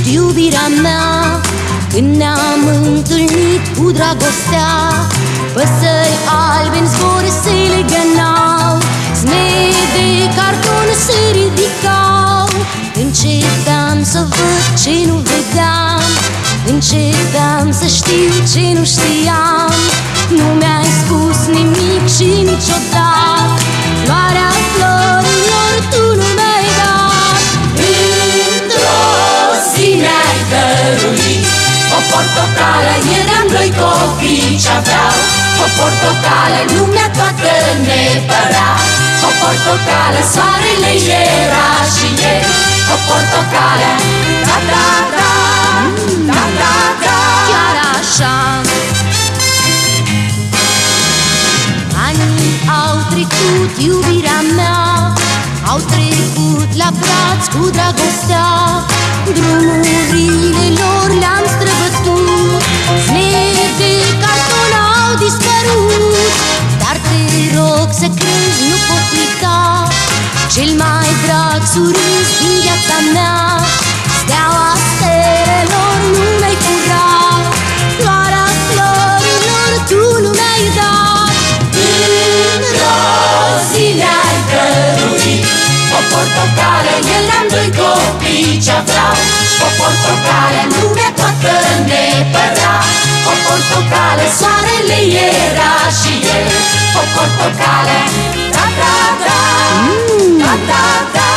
iubirea mea, când ne-am întâlnit cu dragostea. Păsări albe în zbor se legănau, zmei de carton se ridicau. Începeam să văd ce nu vedeam, începeam să știu ce nu știam. Nu mi-ai spus nimic și niciodată, floarea florilor tu nu mi-ai dat. Într-o zi mi-ai dăruit o portocală, eram doi copii ce aveau o portocală, lumea toată ne părea o portocală, soarele era și e o portocală. Da, da, da, da, da, da. Chiar așa. Anii au trecut, iubirea mea, au trecut la braț cu dragostea. Drumurile lor le-am străbătut, zmei de carton au dispărut. Dar te rog să crezi, nu pot uita cel mai drag surâs din viața mea. Steaua stelelor nu mi-ai furat, floarea florilor tu nu mi-ai dat. Într-o zi mi-ai dăruit o portocală, eram doi copii ce aveau o portocală, lumea toată ne părea o portocală, soarele era și e o portocală. Da, da, da, da, da, da.